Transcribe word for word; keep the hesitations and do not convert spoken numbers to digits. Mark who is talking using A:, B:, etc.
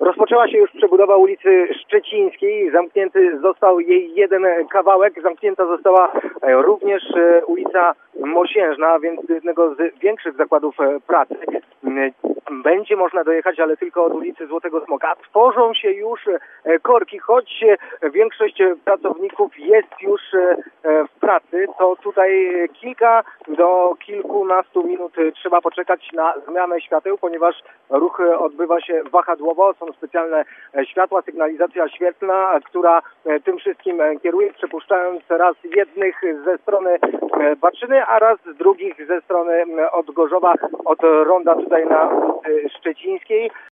A: Rozpoczęła się już przebudowa ulicy Szczecińskiej. Zamknięty został jej jeden kawałek. Zamknięta została również ulica Mosiężna, więc jednego z większych zakładów pracy. Będzie można dojechać, ale tylko od ulicy Złotego Smoka. Tworzą się już korki, choć większość pracowników jest już w pracy, to tutaj kilka do kilkunastu minut trzeba poczekać na zmianę świateł, ponieważ ruch odbywa się wahadłowo. Są specjalne światła, sygnalizacja świetlna, która tym wszystkim kieruje, przepuszczając raz jednych ze strony Baczyny, a raz z drugich ze strony od Gorzowa, od ronda tutaj na ulicy Szczecińskiej.